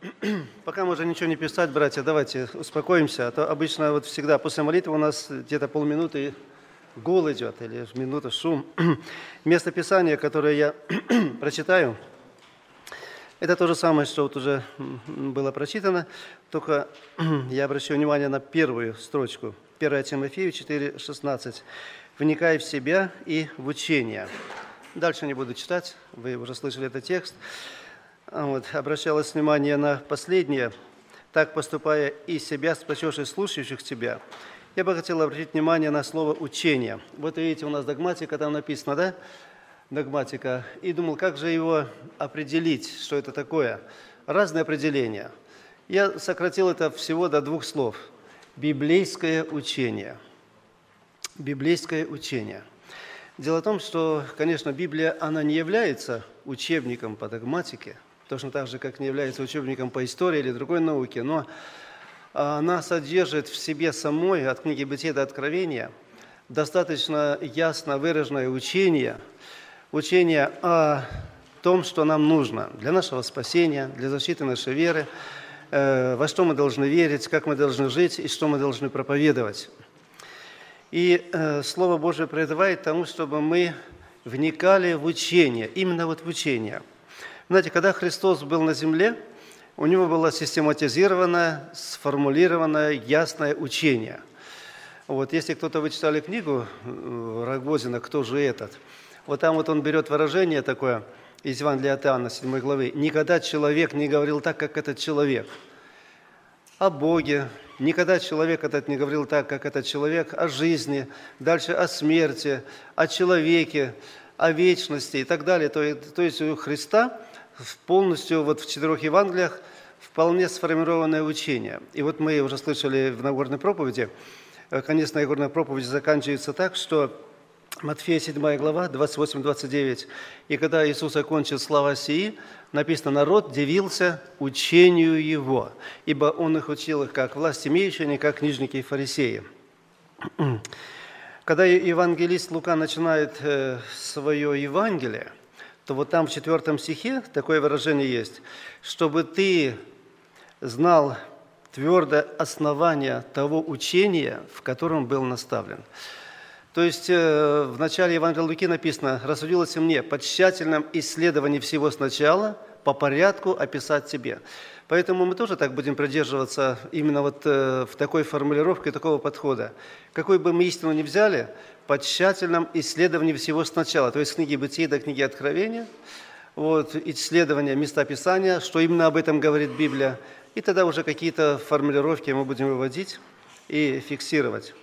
Пока можно ничего не писать, братья, давайте успокоимся. А то обычно вот всегда после молитвы у нас где-то полминуты гул идет или минута шум. Место Писания, которое я прочитаю, это то же самое, что вот уже было прочитано, только я обращу внимание на первую строчку. 1 Тимофею 4,16. «Вникай в себя и в учение». Дальше не буду читать, вы уже слышали этот текст. Обращалось внимание на последнее. «Так поступая из себя, спасешь и слушающих тебя». Я бы хотел обратить внимание на слово «учение». Вот видите, у нас догматика там написано, да? Догматика. И думал, как же его определить, что это такое? Разные определения. Я сократил это всего до двух слов. Библейское учение. Библейское учение. Дело в том, что, конечно, Библия, она не является учебником по догматике, точно так же, как не является учебником по истории или другой науке, но она содержит в себе самой, от книги Бытия до Откровения, достаточно ясно выраженное учение о том, что нам нужно для нашего спасения, для защиты нашей веры, во что мы должны верить, как мы должны жить и что мы должны проповедовать. И Слово Божие призывает к тому, чтобы мы вникали в учение, именно вот в учение. Знаете, когда Христос был на земле, у него было систематизированное, сформулированное, ясное учение. Вот, если кто-то вы читали книгу Рогозина «Кто же этот?», вот там вот он берет выражение такое из Евангелия от Иоанна, 7 главы. «Никогда человек не говорил так, как этот человек». О Боге. Никогда человек этот не говорил так, как этот человек, о жизни, дальше о смерти, о человеке, о вечности и так далее. То есть у Христа полностью вот в 4 Евангелиях вполне сформированное учение. И вот мы уже слышали в Нагорной проповеди, конец Нагорной проповеди заканчивается так, что Матфея 7 глава, 28-29. «И когда Иисус окончил слова сии, написано, народ дивился учению Его, ибо Он их учил их как власть имеющие, не как книжники и фарисеи». Когда евангелист Лука начинает свое Евангелие, то вот там в 4 стихе такое выражение есть, чтобы ты знал твердое основание того учения, в котором был наставлен. То есть в начале Евангелия Луки написано: «Рассудилось мне по тщательном исследовании всего сначала, по порядку описать тебе». Поэтому мы тоже так будем придерживаться именно вот в такой формулировке, такого подхода. Какой бы мы истину ни взяли, по тщательном исследовании всего сначала, то есть с книги Бытия до книги Откровения, вот, исследование места Писания, что именно об этом говорит Библия, и тогда уже какие-то формулировки мы будем выводить и фиксировать.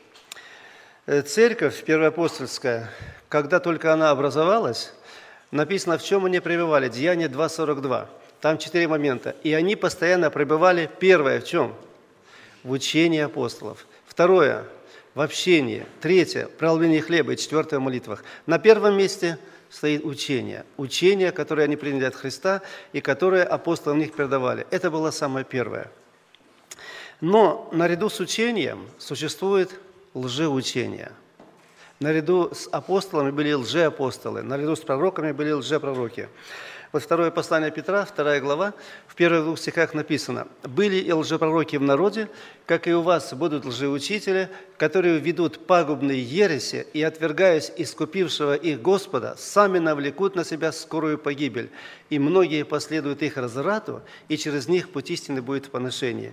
Церковь первоапостольская, когда только она образовалась, написано, в чем они пребывали. Деяние 2:42. Там 4 момента. И они постоянно пребывали, первое, в чем? В учении апостолов. Второе, в общении. Третье, в преломлении хлеба. И четвертое, в молитвах. На первом месте стоит учение. Учение, которое они приняли от Христа и которое апостолы в них передавали. Это было самое первое. Но наряду с учением существует лжеучение. Наряду с апостолами были лжеапостолы, наряду с пророками были лжепророки. Вот второе послание Петра, 2 глава, в первых 2 стихах написано: «Были и лжепророки в народе, как и у вас будут лжеучители, которые ведут пагубные ереси и, отвергаясь искупившего их Господа, сами навлекут на себя скорую погибель, и многие последуют их разврату, и через них путь истины будет в поношении».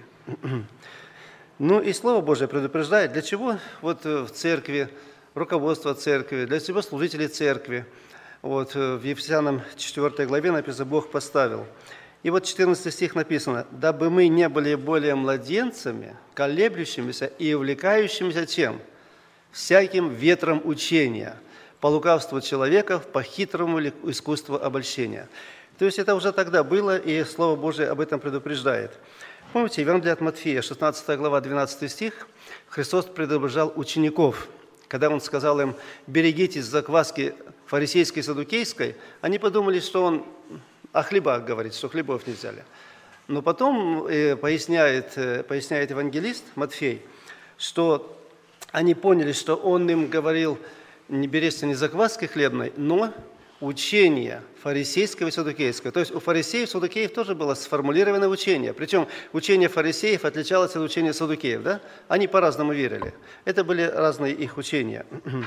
Ну и Слово Божие предупреждает, для чего вот в церкви, руководство церкви, для чего служители церкви. Вот в Ефесянам 4 главе написано: «Бог поставил». И вот 14 стих написано: «Дабы мы не были более младенцами, колеблющимися и увлекающимися чем? Всяким ветром учения, по лукавству человеков, по хитрому искусству обольщения». То есть это уже тогда было, и Слово Божие об этом предупреждает. Помните, Евангелие от Матфея, 16 глава, 12 стих, Христос предупреждал учеников, когда Он сказал им: «Берегитесь закваски фарисейской и саддукейской», они подумали, что Он о хлебах говорит, что хлебов не взяли. Но потом поясняет евангелист Матфей, что они поняли, что Он им говорил: «Не берись не закваски хлебной, но учение фарисейского и саддукейского. То есть у фарисеев и саддукеев тоже было сформулированное учение. Причем учение фарисеев отличалось от учения саддукеев. Да? Они по-разному верили. Это были разные их учения.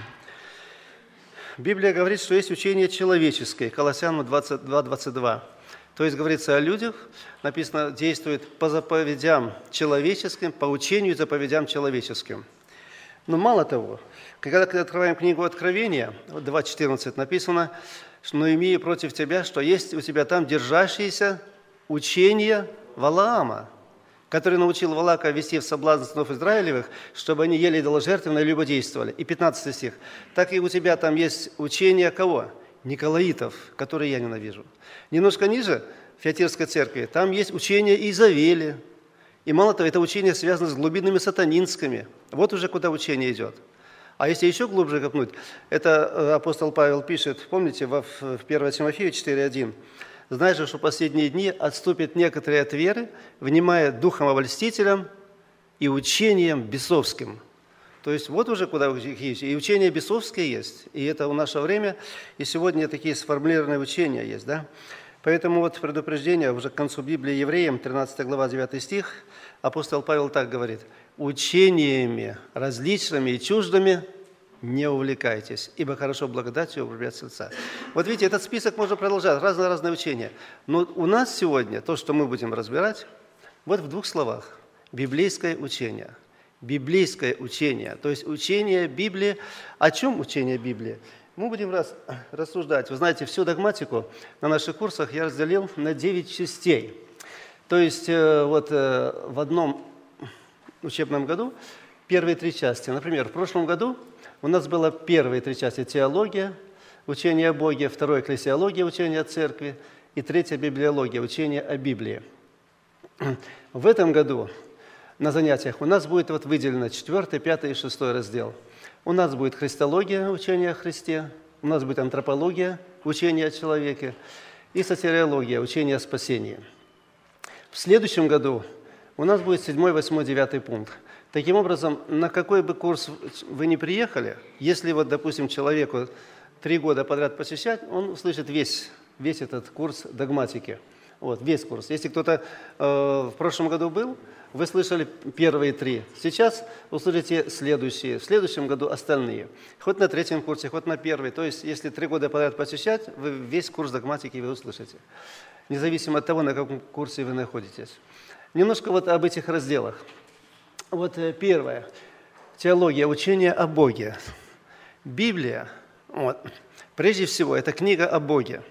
Библия говорит, что есть учение человеческое. Колоссянам 22:22. То есть говорится о людях, написано, действует по заповедям человеческим, по учению и заповедям человеческим. Но мало того, когда открываем книгу Откровения, 2:14 написано, «Но имею против тебя, что есть у тебя там держащиеся учения Валаама, который научил Валаака вести в соблазн сынов Израилевых, чтобы они ели идоложертвенное и любодействовали». И 15 стих. «Так и у тебя там есть учение кого? Николаитов, которые я ненавижу». Немножко ниже, в Фиатирской церкви, там есть учение Изавели. И мало того, это учение связано с глубинными сатанинскими. Вот уже куда учение идет. А если еще глубже копнуть, это апостол Павел пишет, помните, в 1 Тимофею 4:1. «Знаешь же, что в последние дни отступят некоторые от веры, внимая духом обольстителям и учением бесовским». То есть вот уже куда есть. И учение бесовское есть. И это в наше время. И сегодня такие сформулированные учения есть. Да? Поэтому вот предупреждение уже к концу Библии Евреям, 13 глава, 9 стих, апостол Павел так говорит. «Учениями различными и чуждыми не увлекайтесь, ибо хорошо благодатью укрепят сердца». Вот видите, этот список можно продолжать, разные учения. Но у нас сегодня то, что мы будем разбирать, вот в двух словах. Библейское учение. Библейское учение, то есть учение Библии. О чем учение Библии? Мы будем рассуждать. Вы знаете, всю догматику на наших курсах я разделил на 9 частей. То есть в одном учебном году первые 3 части. Например, в прошлом году у нас было первые 3 части – теология, учение о Боге, второе – экклесиология, учение о церкви, и третье – библиология, учение о Библии. В этом году на занятиях у нас будет выделено 4, 5 и 6 раздел. У нас будет христология, учение о Христе, у нас будет антропология, учение о человеке, и сотириология, учение о спасении. В следующем году у нас будет 7, 8, 9 пункт. Таким образом, на какой бы курс вы ни приехали, если, допустим, человеку 3 года подряд посещать, он услышит весь этот курс догматики. Весь курс. Если кто-то в прошлом году был, вы слышали первые 3. Сейчас услышите следующие. В следующем году остальные. Хоть на 3 курсе, хоть на 1. То есть, если 3 года подряд посещать, вы весь курс догматики вы услышите. Независимо от того, на каком курсе вы находитесь. Немножко об этих разделах. Первое. Теология, учение о Боге. Библия, прежде всего, это книга о Боге.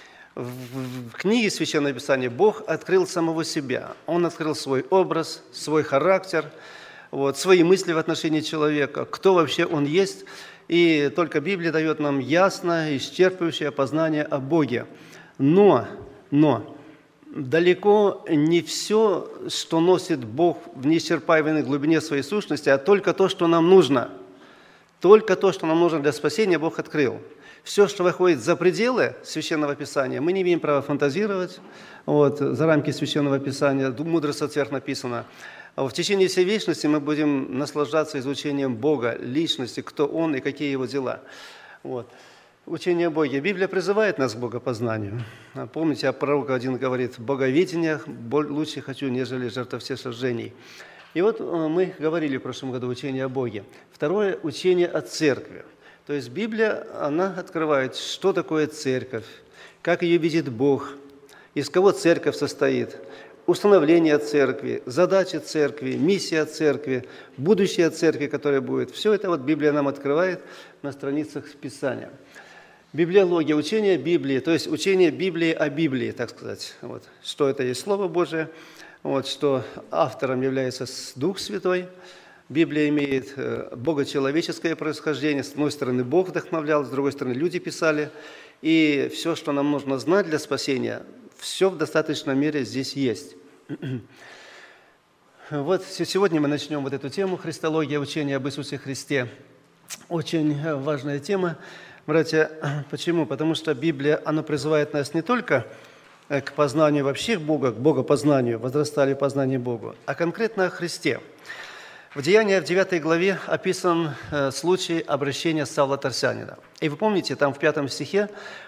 В книге Священного Писания Бог открыл самого себя. Он открыл свой образ, свой характер, свои мысли в отношении человека, кто вообще он есть. И только Библия дает нам ясное, исчерпывающее познание о Боге. Но далеко не все, что носит Бог в неисчерпаемой глубине своей сущности, а только то, что нам нужно. Только то, что нам нужно для спасения, Бог открыл. Все, что выходит за пределы Священного Писания, мы не имеем права фантазировать за рамки Священного Писания. Мудрость от сверх написана. В течение всей вечности мы будем наслаждаться изучением Бога, личности, кто Он и какие Его дела. Учение о Боге. Библия призывает нас к богопознанию. Помните, пророк один говорит, «Боговедение лучше хочу, нежели жертва всесожжений». И мы говорили в прошлом году учение о Боге. Второе – учение о церкви. То есть Библия, она открывает, что такое церковь, как ее видит Бог, из кого церковь состоит, установление церкви, задачи церкви, миссия церкви, будущее церкви, которая будет. Все это Библия нам открывает на страницах Писания. Библиология, учение Библии, то есть учение Библии о Библии, так сказать. Что это есть Слово Божие, что автором является Дух Святой. Библия имеет богочеловеческое происхождение. С одной стороны, Бог вдохновлял, с другой стороны, люди писали. И все, что нам нужно знать для спасения, все в достаточной мере здесь есть. Сегодня мы начнем эту тему «Христология, учение об Иисусе Христе». Очень важная тема, братья. Почему? Потому что Библия, она призывает нас не только к познанию вообще Бога, к богопознанию, возрастали в познании Бога, а конкретно о Христе. В Деяниях, в 9 главе описан случай обращения Савла Тарсянина. И вы помните, там в 5 стихе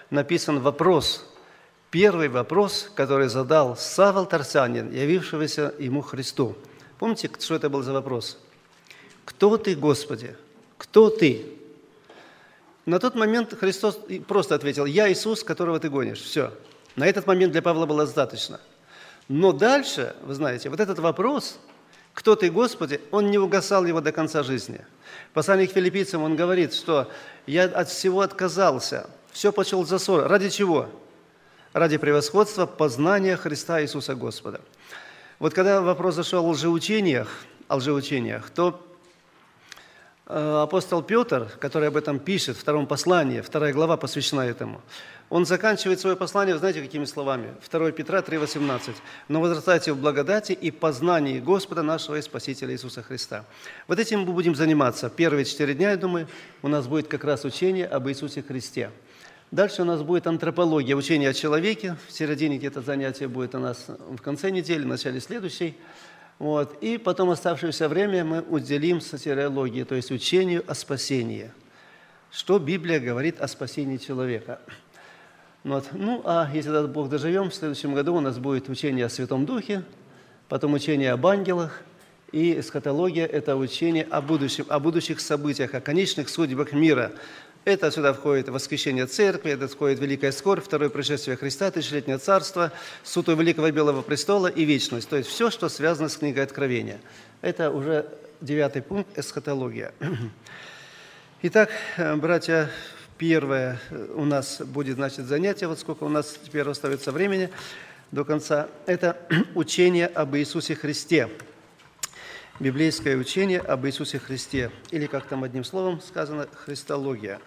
написан вопрос. Первый вопрос, который задал Савл Тарсянин, явившегося ему Христу. Помните, что это был за вопрос? «Кто ты, Господи? Кто ты?» На тот момент Христос просто ответил: «Я Иисус, которого ты гонишь». Все. На этот момент для Павла было достаточно. Но дальше, вы знаете, вот этот вопрос «Кто ты, Господи?», он не угасал его до конца жизни. В послании к филиппийцам он говорит, что «я от всего отказался, все почел за ссор». Ради чего? Ради превосходства познания Христа Иисуса Господа. Вот когда вопрос зашел о лжеучениях, то апостол Петр, который об этом пишет в втором послании, 2 глава посвящена этому, он заканчивает свое послание, знаете, какими словами? 2 Петра 3,18. «Но возрастайте в благодати и познании Господа нашего и Спасителя Иисуса Христа». Вот этим мы будем заниматься. Первые 4 дня, я думаю, у нас будет как раз учение об Иисусе Христе. Дальше у нас будет антропология, учение о человеке. В середине где-то занятие будет у нас в конце недели, в начале следующей. Вот. И потом оставшееся время мы уделим сотириологии, то есть учению о спасении. Что Библия говорит о спасении человека. Вот. Ну, а если, даст Бог, доживем, в следующем году у нас будет учение о Святом Духе, потом учение об ангелах, и эсхатология – это учение о будущих событиях, о конечных судьбах мира. Это сюда входит восхищение Церкви, это входит Великая Скорбь, Второе пришествие Христа, Тысячелетнее Царство, Суд у Великого Белого Престола и Вечность. То есть все, что связано с книгой Откровения. Это уже 9 пункт – эсхатология. Итак, братья, первое у нас будет, значит, занятие, вот сколько у нас теперь остается времени до конца. Это учение об Иисусе Христе. Библейское учение об Иисусе Христе, или, как там одним словом сказано, христология.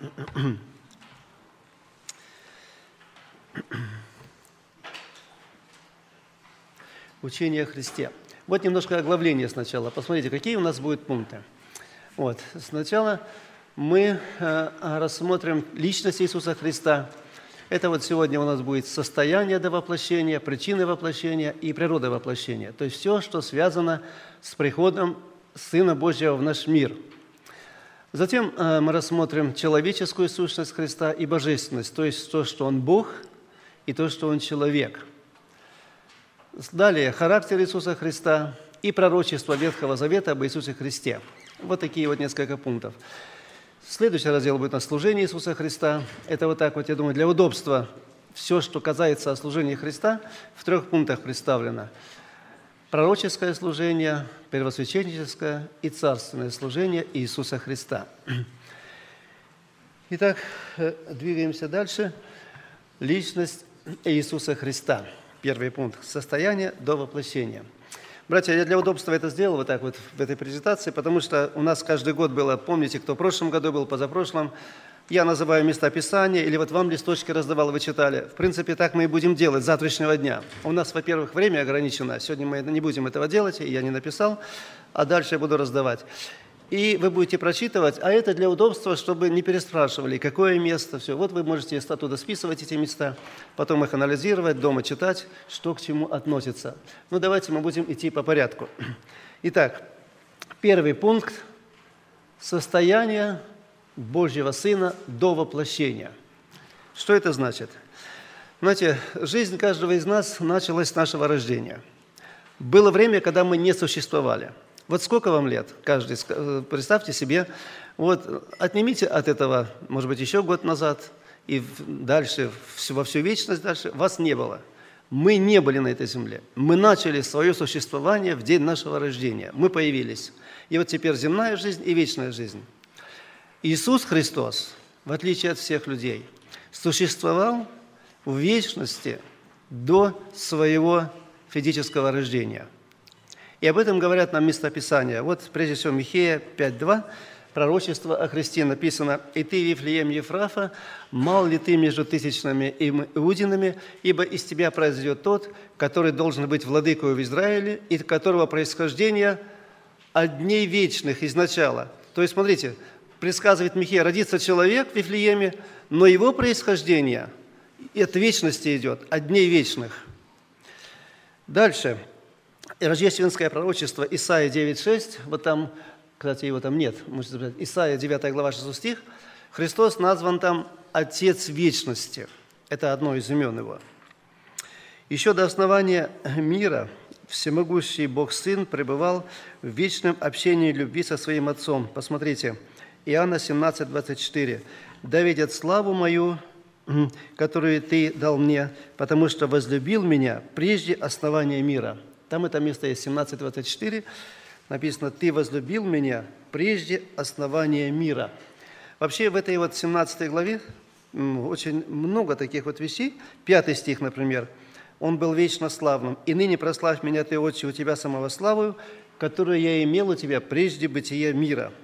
Учение о Христе. Вот немножко оглавление сначала. Посмотрите, какие у нас будут пункты. Вот. Сначала мы рассмотрим личность Иисуса Христа. Это вот сегодня у нас будет состояние до воплощения, причины воплощения и природа воплощения. То есть все, что связано с приходом Сына Божьего в наш мир. Затем мы рассмотрим человеческую сущность Христа и божественность, то есть то, что Он Бог, и то, что Он человек. Далее характер Иисуса Христа и пророчество Ветхого Завета об Иисусе Христе. Вот такие вот несколько пунктов. Следующий раздел будет на служение Иисуса Христа. Это вот так вот, я думаю, для удобства все, что касается о служении Христа, в 3 пунктах представлено. Пророческое служение, первосвященническое и царственное служение Иисуса Христа. Итак, двигаемся дальше. Личность Иисуса Христа. 1 пункт. Состояние до воплощения. Братья, я для удобства это сделал вот так вот в этой презентации, потому что у нас каждый год было, помните, кто в прошлом году был, позапрошлом, я называю места Писания, или вот вам листочки раздавал, вы читали. В принципе, так мы и будем делать с завтрашнего дня. У нас, во-первых, время ограничено, сегодня мы не будем этого делать, и я не написал, а дальше я буду раздавать. И вы будете прочитывать, а это для удобства, чтобы не переспрашивали, какое место, все. Вот вы можете оттуда списывать эти места, потом их анализировать, дома читать, что к чему относится. Ну, давайте мы будем идти по порядку. Итак, 1 пункт – состояние Божьего Сына до воплощения. Что это значит? Знаете, жизнь каждого из нас началась с нашего рождения. Было время, когда мы не существовали. Вот сколько вам лет? Каждый, представьте себе, вот отнимите от этого, может быть, еще год назад, и дальше, во всю вечность дальше, вас не было. Мы не были на этой земле. Мы начали свое существование в день нашего рождения. Мы появились. И вот теперь земная жизнь и вечная жизнь. Иисус Христос, в отличие от всех людей, существовал в вечности до своего физического рождения. И об этом говорят нам местописания. Вот, прежде всего, Михея 5:2, пророчество о Христе написано: «И ты, Вифлеем Ефрафа, мал ли ты между тысячными иудинами, ибо из тебя произойдет тот, который должен быть владыкою в Израиле, и которого происхождение от дней вечных изначала». То есть, смотрите, предсказывает Михея, родится человек в Вифлееме, но его происхождение от вечности идет, от дней вечных. Дальше. Рождественское пророчество Исаия 9:6, вот там, кстати, его там нет, можете записать, Исаия 9 глава 6 стих, Христос назван там Отец вечности. Это одно из имен Его. Еще до основания мира всемогущий Бог-Сын пребывал в вечном общении любви со Своим Отцом. Посмотрите, Иоанна 17, 24. «Да видят славу мою, которую Ты дал мне, потому что возлюбил Меня прежде основания мира». Там это место есть, 17, 24. Написано: «Ты возлюбил Меня прежде основания мира». Вообще в этой вот 17 главе очень много таких вот вещей. 5 стих, например. «Он был вечно славным, и ныне прославь Меня, Ты, Отче, у Тебя самого славою, которую я имел у Тебя прежде бытия мира».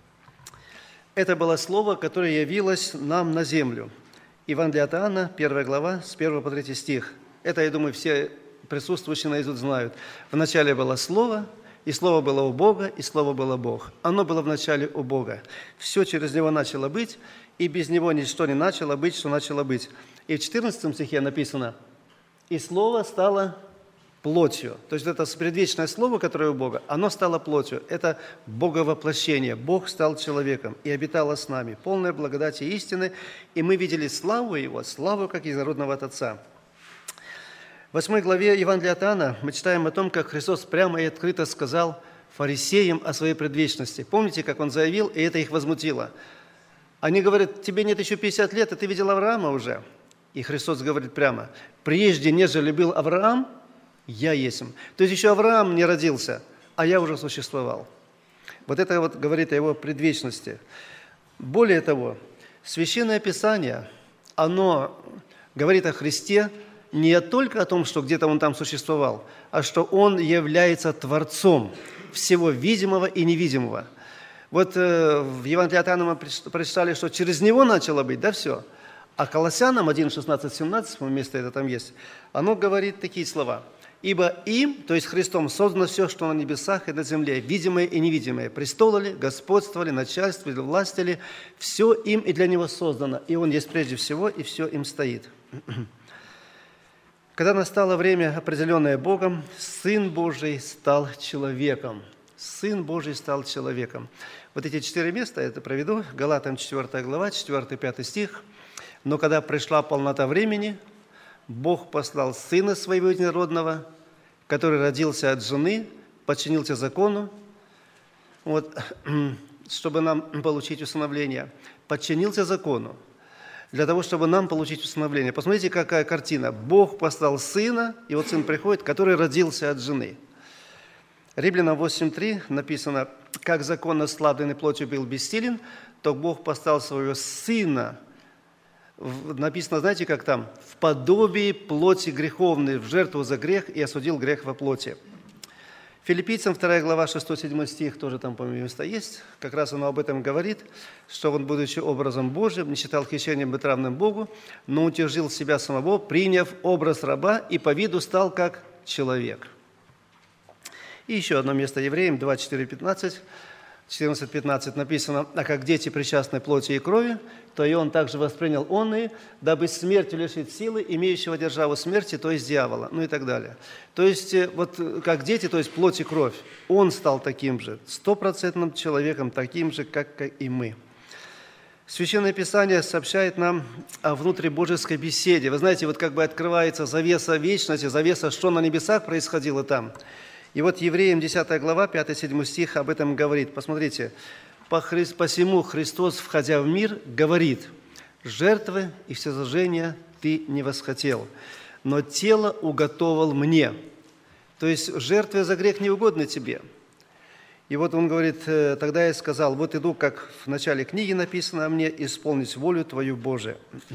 Это было слово, которое явилось нам на землю. Евангелие от Иоанна, 1 глава, с 1 по 3 стих. Это, я думаю, все присутствующие наизусть знают. «Вначале было Слово, и Слово было у Бога, и Слово было Бог. Оно было вначале у Бога. Все через Него начало быть, и без Него ничто не начало быть, что начало быть». И в 14 стихе написано: «И Слово стало плотью». То есть это предвечное Слово, которое у Бога, оно стало плотью. Это Боговоплощение. Бог стал человеком и обитало с нами. Полная благодати и истины. И мы видели славу Его, славу как единородного от Отца. В 8 главе Евангелия от Иоанна мы читаем о том, как Христос прямо и открыто сказал фарисеям о своей предвечности. Помните, как Он заявил, и это их возмутило? Они говорят: «Тебе нет еще 50 лет, а ты видел Авраама уже». И Христос говорит прямо: «Прежде, нежели был Авраам, я есмь». То есть еще Авраам не родился, а я уже существовал. Вот это вот говорит о Его предвечности. Более того, Священное Писание, оно говорит о Христе не только о том, что где-то Он там существовал, а что Он является Творцом всего видимого и невидимого. Вот в Евангелии от Иоанна мы прочитали, что через Него начало быть, да, все. А Колоссянам 1, 16, 17, место это там есть, оно говорит такие слова: «Ибо им, то есть Христом, создано все, что на небесах и на земле, видимое и невидимое, престолы ли, господство ли, начальство ли, власть ли, все им и для Него создано, и Он есть прежде всего, и все им стоит». Когда настало время, определенное Богом, Сын Божий стал человеком. Сын Божий стал человеком. Вот эти 4 места я это проведу. Галатам 4 глава, 4-5 стих. «Но когда пришла полнота времени, Бог послал Сына Своего Единородного, который родился от жены, подчинился закону, вот, чтобы нам получить усыновление. Подчинился закону, для того, чтобы нам получить усыновление». Посмотрите, какая картина. Бог послал Сына, и вот Сын приходит, который родился от жены. Римлянам 8:3 написано: «Как закон ослабленный плотью был бессилен, то Бог послал Своего Сына». Написано, знаете, как там? «В подобии плоти греховной, в жертву за грех, и осудил грех во плоти». Филиппийцам 2 глава, 6-7 стих, тоже там, по-моему, место есть. Как раз оно об этом говорит, что Он, будучи образом Божиим, не считал хищением быть равным Богу, но утяжил себя самого, приняв образ раба, и по виду стал как человек. И еще одно место Евреям 2:4-15. 14-15 написано: «А как дети причастны плоти и крови, то и Он также воспринял онные, дабы смертью лишить силы, имеющего державу смерти, то есть дьявола». Ну и так далее. То есть, вот как дети, то есть плоть и кровь, Он стал таким же, 100% человеком, таким же, как и мы. Священное Писание сообщает нам о внутрибожеской беседе. Вы знаете, вот как бы открывается завеса вечности, завеса, что на небесах происходило там. И вот Евреям 10 глава, 5-7 стих об этом говорит. Посмотрите. «Посему Христос, входя в мир, говорит: жертвы и всесожжения Ты не восхотел, но тело уготовал мне». То есть жертвы за грех не угодны Тебе. И вот Он говорит: «Тогда я сказал: вот иду, как в начале книги написано о мне, исполнить волю Твою, Божию».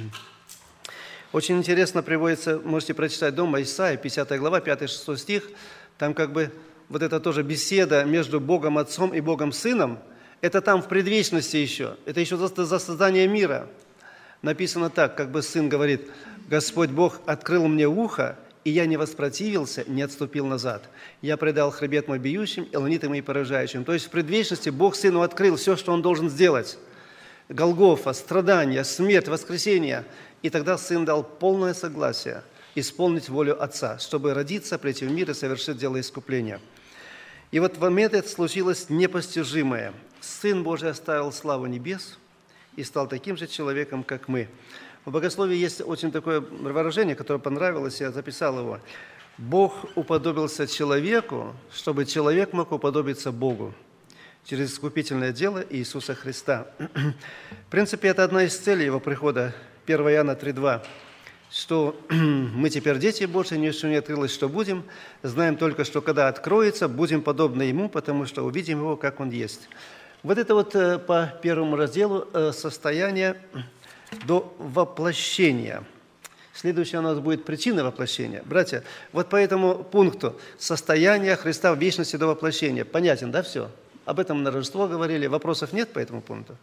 Очень интересно приводится, можете прочитать дома, Исаия, 50 глава, 5-6 стих. Там как бы вот это тоже беседа между Богом Отцом и Богом Сыном. Это там в предвечности еще. Это еще за создание мира. Написано так, как бы Сын говорит: «Господь Бог открыл мне ухо, и я не воспротивился, не отступил назад. Я предал хребет мой бьющим, и ланиты мои поражающим». То есть в предвечности Бог Сыну открыл все, что Он должен сделать. Голгофа, страдания, смерть, воскресение. И тогда Сын дал полное согласие исполнить волю Отца, чтобы родиться, прийти в мир и совершить дело искупления. И вот в момент это случилось непостижимое. Сын Божий оставил славу небес и стал таким же человеком, как мы. В богословии есть очень такое выражение, которое понравилось, я записал его. «Бог уподобился человеку, чтобы человек мог уподобиться Богу через искупительное дело Иисуса Христа». В принципе, это одна из целей Его прихода, 1 Иоанна 3:2, что мы теперь дети Божьи, ничего не открылось, что будем, знаем только, что когда откроется, будем подобны Ему, потому что увидим Его, как Он есть. Вот это вот по первому разделу состояние до воплощения. Следующее у нас будет причина воплощения. Братья, вот по этому пункту состояние Христа в вечности до воплощения. Понятен, да, все? Об этом на Рождество говорили. Вопросов нет по этому пункту?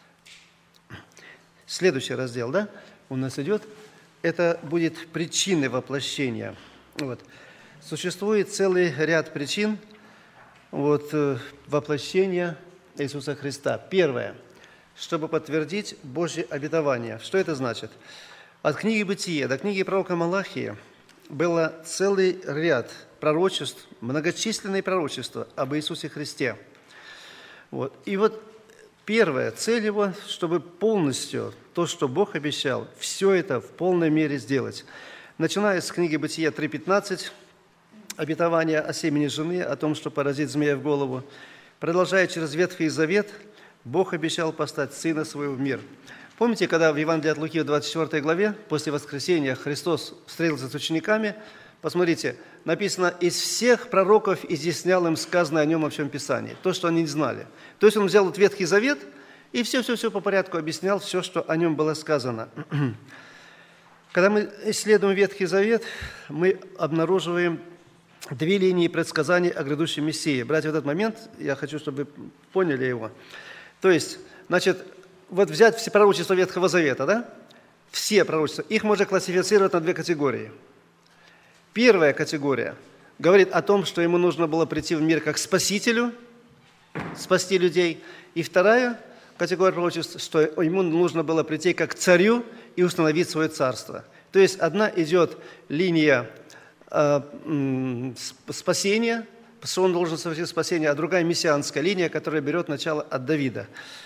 Следующий раздел, да, у нас идет. Это будет причины воплощения. Вот. Существует целый ряд причин воплощения Иисуса Христа. Первое. Чтобы подтвердить Божье обетование. Что это значит? От книги Бытия до книги пророка Малахии было целый ряд пророчеств, многочисленные пророчества об Иисусе Христе. Вот. И вот первая цель его, чтобы полностью то, что Бог обещал, все это в полной мере сделать. Начиная с книги Бытия 3:15, обетование о семени жены, о том, что поразит змея в голову, продолжая через Ветхий Завет, Бог обещал послать Сына Своего в мир. Помните, когда в Евангелии от Луки в 24 главе, после воскресения, Христос встретился с учениками, посмотрите, написано, из всех пророков изъяснял им сказанное о Нем во всем Писании, то, что они не знали. То есть Он взял вот Ветхий Завет и все по порядку объяснял, все, что о Нем было сказано. Когда мы исследуем Ветхий Завет, мы обнаруживаем две линии предсказаний о грядущем Мессии. Братья, в этот момент я хочу, чтобы вы поняли его. То есть, значит, вот взять все пророчества Ветхого Завета, да? Все пророчества, их можно классифицировать на две категории. Первая категория говорит о том, что ему нужно было прийти в мир как спасителю, спасти людей. И вторая категория пророчеств, что ему нужно было прийти как царю и установить свое царство. То есть одна идет линия спасения, что он должен совершить спасение, а другая мессианская линия, которая берет начало от Давида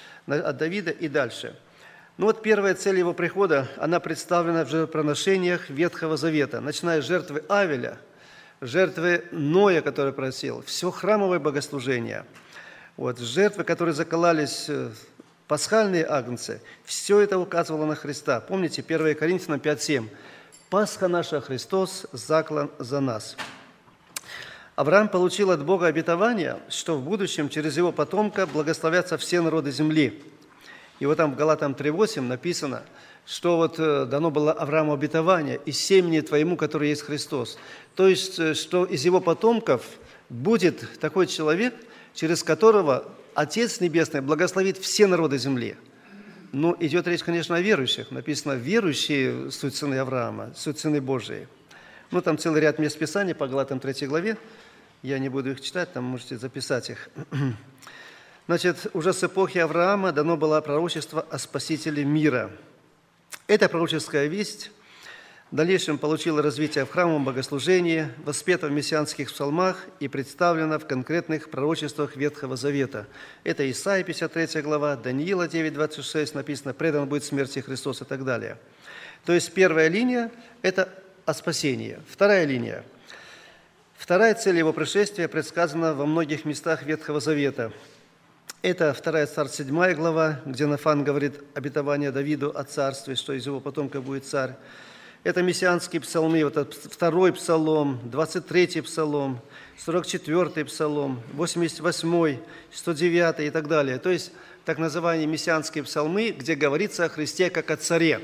и дальше. Ну вот первая цель его прихода, она представлена в жертвоприношениях Ветхого Завета, начиная с жертвы Авеля, жертвы Ноя, который просил, все храмовое богослужение, вот, жертвы, которые закололись, пасхальные агнцы, все это указывало на Христа. Помните, 1 Коринфянам 5:7. «Пасха наша, Христос, заклан за нас». Авраам получил от Бога обетование, что в будущем через его потомка благословятся все народы земли. И вот там в Галатам 3:8 написано, что вот дано было Аврааму обетование «из семени твоему, который есть Христос». То есть, что из его потомков будет такой человек, через которого Отец Небесный благословит все народы земли. Но идет речь, конечно, о верующих. Написано «верующие суть сыны Авраама, суть сыны Божии». Ну, там целый ряд мест Писания по Галатам 3 главе. Я не буду их читать, там можете записать их. Значит, уже с эпохи Авраама дано было пророчество о Спасителе мира. Эта пророческая весть в дальнейшем получила развитие в храмовом богослужении, воспета в мессианских псалмах и представлена в конкретных пророчествах Ветхого Завета. Это Исаия 53 глава, Даниила 9:26 написано «предан будет смерти Христос» и так далее. То есть первая линия – это о спасении. Вторая линия. Вторая цель его пришествия предсказана во многих местах Ветхого Завета. Это 2 Царств 7 глава, где Нафан говорит обетование Давиду о царстве, что из его потомка будет царь. Это мессианские псалмы, вот 2-й псалом, 23-й псалом, 44-й псалом, 88-й, 109-й и так далее. То есть так называемые мессианские псалмы, где говорится о Христе как о царе,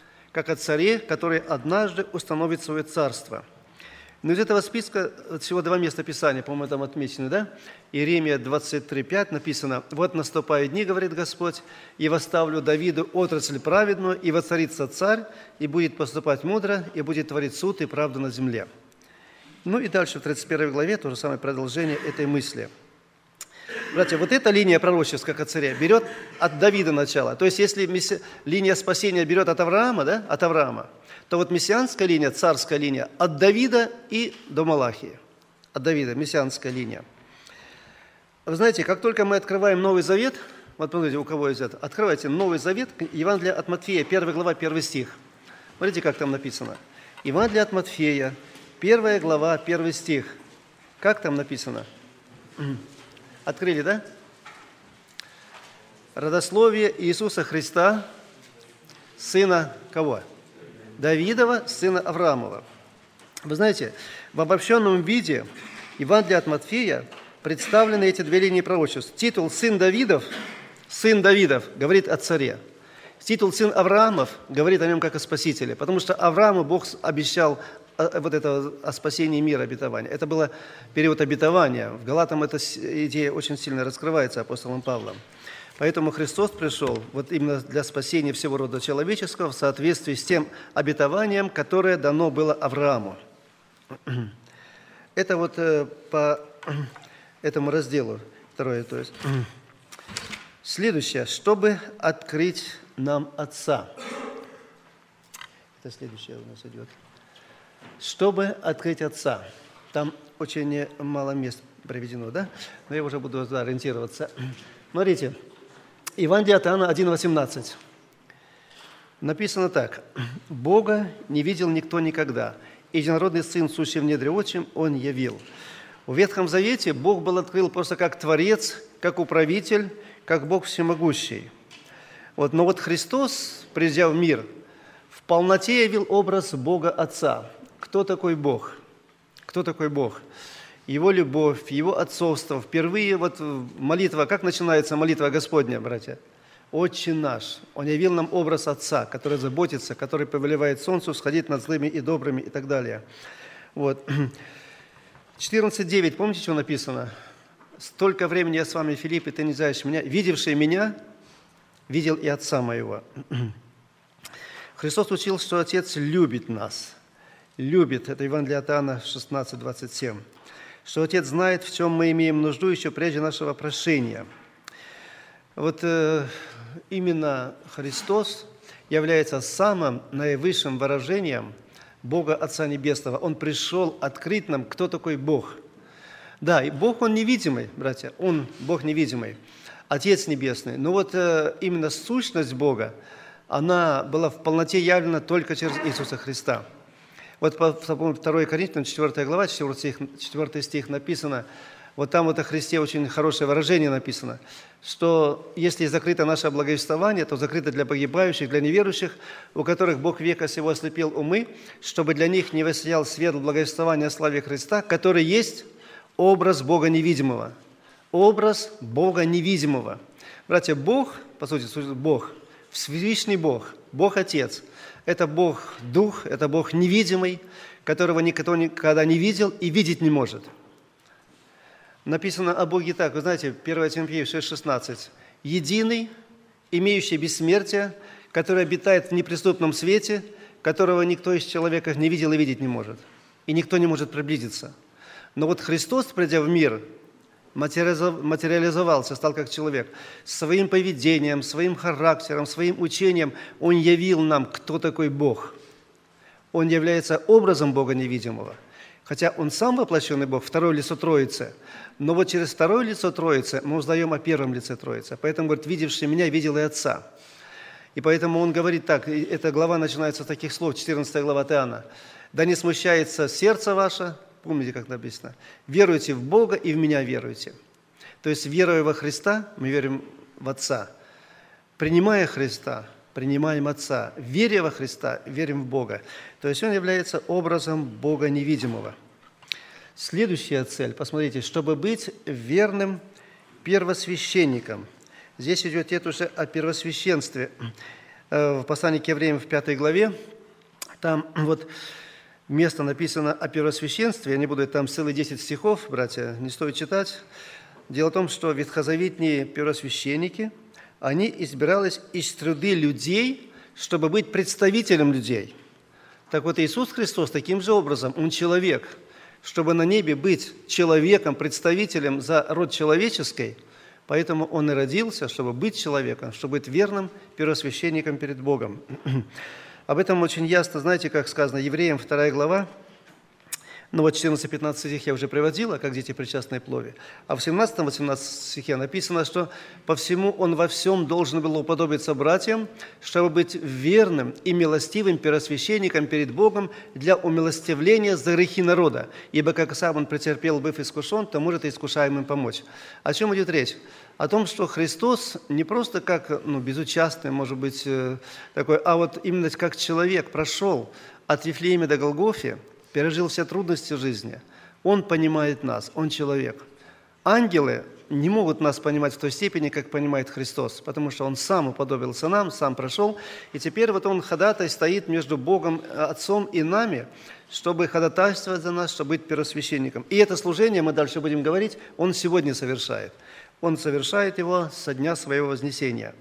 который однажды установит свое царство. Но из этого списка всего два места Писания, по-моему, там отмечены, да? Иеремия 23:5 написано: «Вот наступают дни, говорит Господь, и восставлю Давиду отрасль праведную, и воцарится царь, и будет поступать мудро, и будет творить суд и правду на земле». Ну и дальше в 31 главе то же самое продолжение этой мысли. Братья, вот эта линия пророческая о царе берет от Давида начало. То есть, если линия спасения берет от Авраама, да, от Авраама, то вот мессианская линия, царская линия от Давида и до Малахии. От Давида, мессианская линия. Вы знаете, как только мы открываем Новый Завет, Вот посмотрите, у кого есть это. Открывайте Новый Завет, Евангелие от Матфея, 1 глава, 1 стих. Смотрите, как там написано. Евангелие от Матфея, 1 глава, 1 стих. Как там написано? Открыли, да? Родословие Иисуса Христа, сына кого? Давидова, сына Авраамова. Вы знаете, в обобщенном виде Евангелия от Матфея представлены эти две линии пророчеств. Титул «Сын Давидов» говорит о царе. Титул «Сын Авраамов» говорит о нем как о спасителе, потому что Аврааму Бог обещал вот это о спасении мира, обетования. Это был период обетования. В Галатам эта идея очень сильно раскрывается апостолом Павлом. Поэтому Христос пришел вот именно для спасения всего рода человеческого в соответствии с тем обетованием, которое дано было Аврааму. Это вот по этому разделу второе. То есть. Следующее. Чтобы открыть нам Отца. Это следующее у нас идет. Чтобы открыть Отца. Там очень мало мест приведено, да? Но я уже буду ориентироваться. Смотрите. Евангелие от Иоанна 1,18. Написано так. «Бога не видел никто никогда. Единородный Сын, сущий в недре отчим, Он явил». В Ветхом Завете Бог был открыл просто как Творец, как Управитель, как Бог всемогущий. Но вот Христос, придя в мир, в полноте явил образ Бога Отца. Кто такой Бог? Кто такой Бог? Его любовь, Его отцовство. Впервые вот молитва, как начинается молитва Господня, братья? «Отче наш». Он явил нам образ Отца, который заботится, который повелевает солнцу всходить над злыми и добрыми и так далее. 14:9, помните, что написано? «Столько времени я с вами, Филипп, и ты не знаешь меня. Видевший меня, видел и Отца моего». Христос учил, что Отец любит нас. Любит. Это Евангелие от Иоанна 16:27. Что Отец знает, в чем мы имеем нужду еще прежде нашего прошения. Именно Христос является самым наивысшим выражением Бога Отца Небесного. Он пришел открыть нам, кто такой Бог. Да, и Бог, Он невидимый, братья, Он Бог невидимый, Отец Небесный. Но именно сущность Бога, она была в полноте явлена только через Иисуса Христа. По 2 Коринфянам, 4 глава, 4 стих написано, там о Христе очень хорошее выражение написано, что если закрыто наше благовествование, то закрыто для погибающих, для неверующих, у которых Бог века сего ослепил умы, чтобы для них не воссиял свет благовествования о славе Христа, который есть образ Бога невидимого. Образ Бога невидимого. Братья, Бог, по сути, Бог, Всевышний Бог, Бог Отец, это Бог Дух, это Бог невидимый, которого никто никогда не видел и видеть не может. Написано о Боге так, вы знаете, 1 Тимофея 6,16. «Единый, имеющий бессмертие, который обитает в неприступном свете, которого никто из человеков не видел и видеть не может, и никто не может приблизиться». Но Христос, придя в мир, материализовался, стал как человек. Своим поведением, своим характером, своим учением Он явил нам, кто такой Бог. Он является образом Бога невидимого. Хотя Он сам воплощенный Бог, второе лицо Троицы. Но через второе лицо Троицы мы узнаем о первом лице Троицы. Поэтому, говорит, видевший меня, видел и Отца. И поэтому Он говорит так, эта глава начинается с таких слов, 14 глава от Иоанна. «Да не смущается сердце ваше». Помните, как написано? «Веруйте в Бога и в Меня веруйте». То есть, веруя во Христа, мы верим в Отца. Принимая Христа, принимаем Отца. Веря во Христа, верим в Бога. То есть, Он является образом Бога невидимого. Следующая цель, посмотрите, чтобы быть верным первосвященником. Здесь идет речь уже о первосвященстве. В послании к Евреям в 5 главе, там место написано о первосвященстве, я не буду, там целые 10 стихов, братья, не стоит читать. Дело в том, что ветхозаветные первосвященники, они избирались из среды людей, чтобы быть представителем людей. Так Иисус Христос таким же образом, Он человек, чтобы на небе быть человеком, представителем за род человеческий, поэтому Он и родился, чтобы быть человеком, чтобы быть верным первосвященником перед Богом. Об этом очень ясно, знаете, как сказано, Евреям 2 глава, Ну вот 14-15 стих я уже приводила, как дети причастные плоти. А в 17-18 стихе написано, что по всему он во всем должен был уподобиться братьям, чтобы быть верным и милостивым первосвященником перед Богом для умилостивления за грехи народа. Ибо как сам он претерпел, быв искушен, то может и искушаемым помочь. О чем идет речь? О том, что Христос не просто как безучастный, может быть, такой, а вот именно как человек прошел от Вифлеема до Голгофы, пережил все трудности жизни. Он понимает нас, Он человек. Ангелы не могут нас понимать в той степени, как понимает Христос, потому что Он сам уподобился нам, сам прошел, и теперь вот Он ходатай стоит между Богом, Отцом и нами, чтобы ходатайствовать за нас, чтобы быть первосвященником. И это служение, мы дальше будем говорить, Он сегодня совершает. Он совершает его со дня своего вознесения.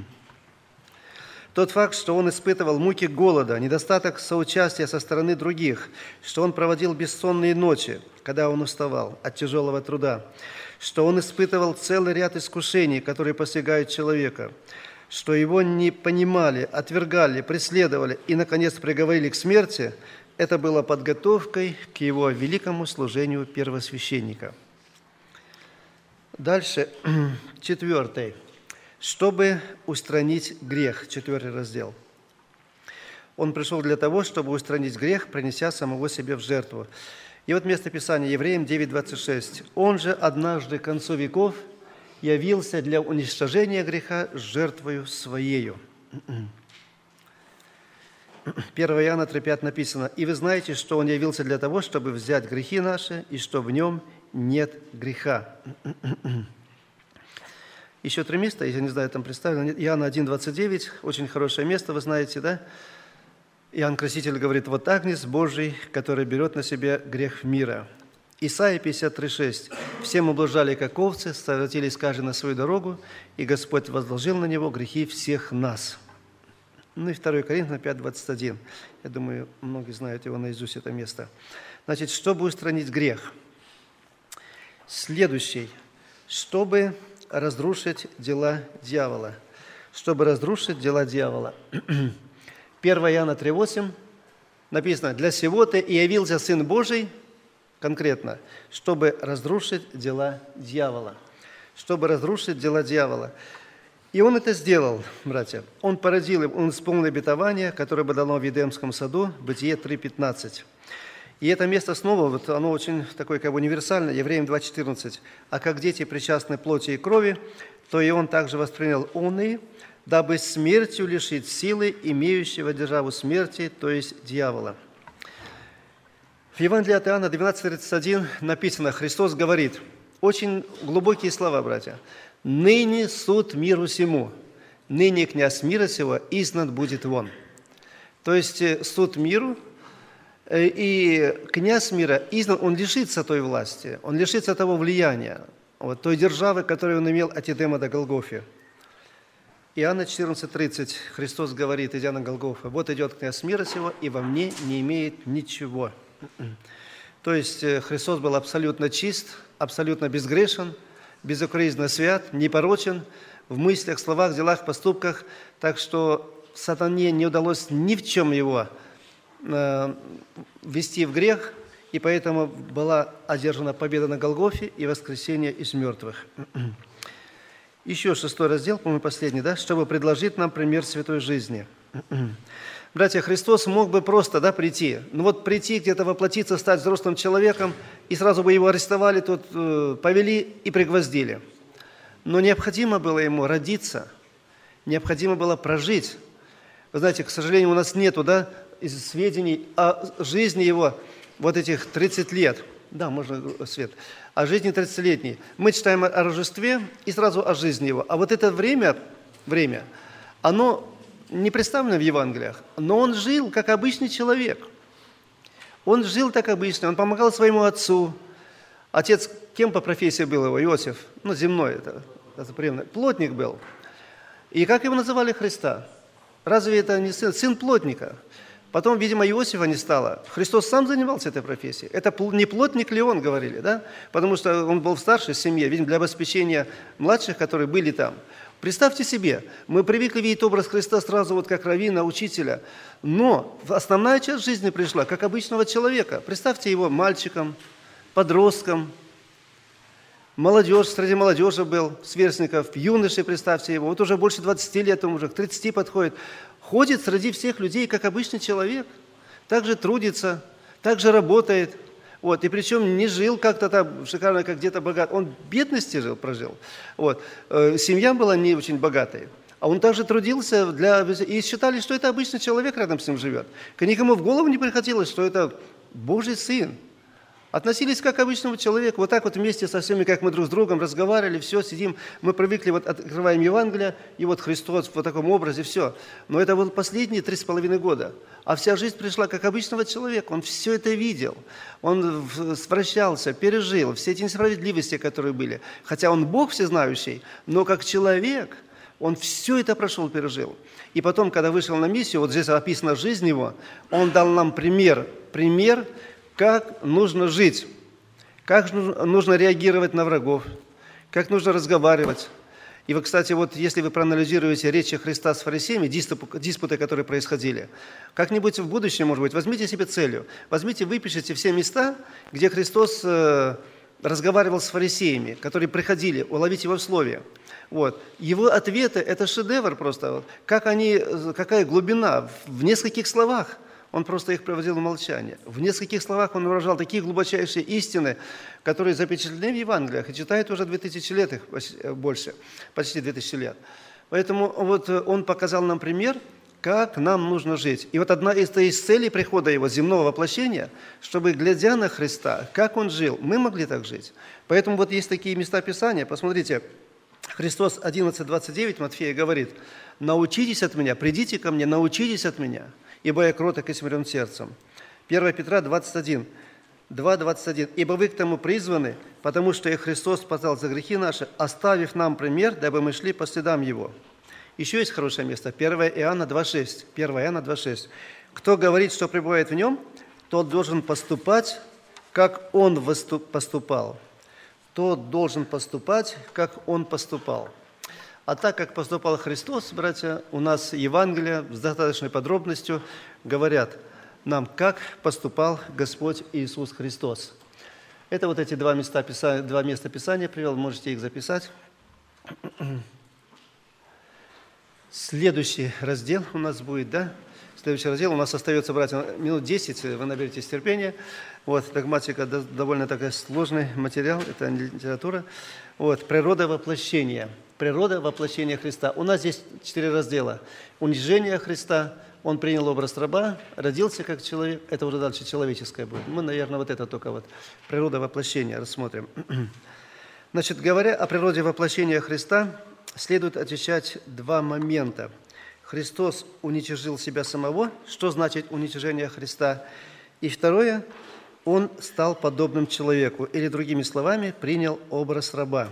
Тот факт, что он испытывал муки голода, недостаток соучастия со стороны других, что он проводил бессонные ночи, когда он уставал от тяжелого труда, что он испытывал целый ряд искушений, которые постигают человека, что его не понимали, отвергали, преследовали и, наконец, приговорили к смерти, это было подготовкой к его великому служению первосвященника. Дальше, 4. Чтобы устранить грех, 4 раздел. Он пришел для того, чтобы устранить грех, принеся самого себя в жертву. И вот место Писания, Евреям 9:26. «Он же однажды к концу веков явился для уничтожения греха жертвою Своею». 1 Иоанна 3:5 написано: «И вы знаете, что Он явился для того, чтобы взять грехи наши, и что в Нем нет греха». Еще 3 места, я не знаю, там представлено. Иоанна 1:29, очень хорошее место, вы знаете, да? Иоанн Креститель говорит: «Вот Агнец Божий, который берет на себя грех мира». Исайя 53:6. «Все мы блуждали, как овцы, совратились каждый на свою дорогу, и Господь возложил на него грехи всех нас». Ну и 2 Коринфянам 5:21. Я думаю, многие знают его наизусть, это место. Значит, чтобы устранить грех. Следующий. Чтобы разрушить дела дьявола. Чтобы разрушить дела дьявола. 1 Иоанна 3:8 написано: «Для сего-то и явился Сын Божий», конкретно, чтобы разрушить дела дьявола. Чтобы разрушить дела дьявола. И Он это сделал, братья. Он породил, Он исполнил обетование, которое было дано в Едемском саду, Бытие 3:15. И это место снова, вот оно очень такое как бы универсальное, Евреям 2:14. «А как дети причастны плоти и крови, то и он также воспринял оные, дабы смертью лишить силы имеющего державу смерти, то есть дьявола». В Евангелии от Иоанна 12:31 написано, Христос говорит, очень глубокие слова, братья: «Ныне суд миру сему, ныне князь мира сего изгнан будет вон». То есть суд миру, и князь мира изгнан, он лишится той власти, он лишится того влияния, вот, той державы, которую он имел от Эдема до Голгофы. Иоанна 14:30 Христос говорит, идя на Голгофу: «Вот идет князь мира сего, и во мне не имеет ничего». То есть Христос был абсолютно чист, абсолютно безгрешен, безукоризненно свят, непорочен в мыслях, словах, делах, поступках, так что сатане не удалось ни в чем его ввести в грех, и поэтому была одержана победа на Голгофе и воскресение из мертвых. Еще 6 раздел, по-моему, последний, да? «Чтобы предложить нам пример святой жизни». Братья, Христос мог бы просто прийти, прийти где-то воплотиться, стать взрослым человеком, и сразу бы его арестовали, тут повели и пригвоздили. Но необходимо было ему родиться, необходимо было прожить. Вы знаете, к сожалению, у нас нету, сведений о жизни его вот этих 30 лет. Да, можно, Свет. О жизни 30-летней. Мы читаем о Рождестве и сразу о жизни его. А вот это время, оно не представлено в Евангелиях, но он жил как обычный человек. Он жил так обычно, он помогал своему отцу. Отец кем по профессии был его? Иосиф. Земной, это плотник был. И как его называли Христа? Разве это не сын плотника? Потом, видимо, Иосифа не стало. Христос сам занимался этой профессией. Это не плотник ли он, говорили, да? Потому что он был в старшей семье, видимо, для обеспечения младших, которые были там. Представьте себе, мы привыкли видеть образ Христа сразу вот как раввина, учителя, но основная часть жизни пришла как обычного человека. Представьте его мальчиком, подростком, молодежь, среди молодежи был, сверстников, юношей, представьте его, вот уже больше 20 лет, он уже к 30 подходит, ходит среди всех людей как обычный человек, также трудится, также работает. Вот, и причем не жил как-то там шикарно, как где-то богат. Он в бедности прожил. Вот. Семья была не очень богатой. А он также трудился и считали, что это обычный человек рядом с ним живет. Никому в голову не приходило, что это Божий Сын. Относились как к обычному человеку. Вот так вот вместе со всеми, как мы друг с другом разговаривали, все, сидим. Мы привыкли, вот открываем Евангелие, и вот Христос в таком образе, все. Но это вот последние 3,5 года. А вся жизнь пришла как обычного человека. Он все это видел. Он вращался, пережил все эти несправедливости, которые были. Хотя он Бог всезнающий, но как человек он все это прошел, пережил. И потом, когда вышел на миссию, вот здесь описана жизнь его, он дал нам пример, как нужно жить, как нужно реагировать на врагов, как нужно разговаривать. И вы, кстати, вот если вы проанализируете речи Христа с фарисеями, диспуты, которые происходили, как-нибудь в будущем, может быть, возьмите себе целью, выпишите все места, где Христос разговаривал с фарисеями, которые приходили, уловить его в слове. Вот. Его ответы – это шедевр просто. Какая глубина в нескольких словах. Он просто их приводил в молчание. В нескольких словах он выражал такие глубочайшие истины, которые запечатлены в Евангелиях и читают уже 2000 лет, их больше, почти 2000 лет. Поэтому вот он показал нам пример, как нам нужно жить. И вот одна из целей прихода его, земного воплощения, чтобы, глядя на Христа, как он жил, мы могли так жить. Поэтому вот есть такие места Писания. Посмотрите, Христос 11:29 Матфея говорит: «Научитесь от меня, придите ко мне, научитесь от меня, ибо я кроток и смирен сердцем». 1 Петра 2:21. «Ибо вы к тому призваны, потому что и Христос спасал за грехи наши, оставив нам пример, дабы мы шли по следам Его». Еще есть хорошее место. 1 Иоанна 2:6. «Кто говорит, что пребывает в Нем, тот должен поступать, как Он поступал». Тот должен поступать, как Он поступал. А так как поступал Христос, братья, у нас Евангелие с достаточной подробностью говорят нам, как поступал Господь Иисус Христос. Это вот эти два места Писания привел, можете их записать. Следующий раздел у нас будет, да? Следующий раздел у нас остается, братья, минут 10, вы наберетесь терпения. Вот, догматика довольно такой сложный материал, это не литература. Вот, природа воплощения Христа. У нас здесь 4 раздела. Унижение Христа, Он принял образ раба, родился как человек, это уже дальше человеческое будет. Мы, наверное, вот это только вот природа воплощения рассмотрим. Значит, говоря о природе воплощения Христа, следует отвечать 2 момента. Христос уничижил себя самого. Что значит уничижение Христа? И второе, Он стал подобным человеку, или, другими словами, принял образ раба.